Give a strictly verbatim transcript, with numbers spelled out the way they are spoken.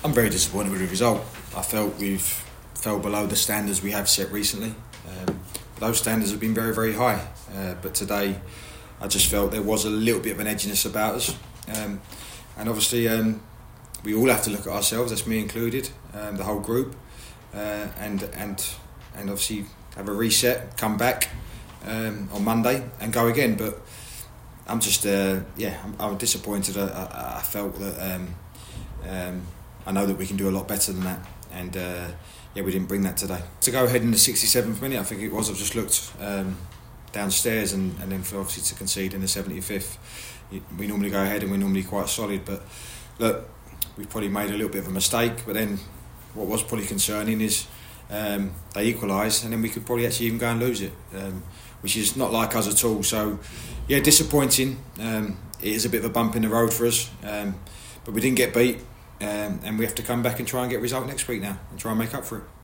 I'm very disappointed with the result. I felt we've fell below the standards we have set recently. Um, those standards have been very, very high. Uh, but today, I just felt there was a little bit of an edginess about us. Um, and obviously, um, we all have to look at ourselves, that's me included, um, the whole group, uh, and and and obviously have a reset, come back um, on Monday and go again. But I'm just, uh, yeah, I'm, I'm disappointed. I, I, I felt that. Um, um, I know that we can do a lot better than that, and uh, yeah, we didn't bring that today. To go ahead in the sixty-seventh minute, I think it was. I've just looked um, downstairs, and, and then for obviously to concede in the seventy-fifth. We normally go ahead, and we're normally quite solid. But look, we've probably made a little bit of a mistake. But then, what was probably concerning is um, they equalised, and then we could probably actually even go and lose it, um, which is not like us at all. So, yeah, disappointing. Um, it is a bit of a bump in the road for us, um, but we didn't get beat. Um, and we have to come back and try and get a result next week now and try and make up for it.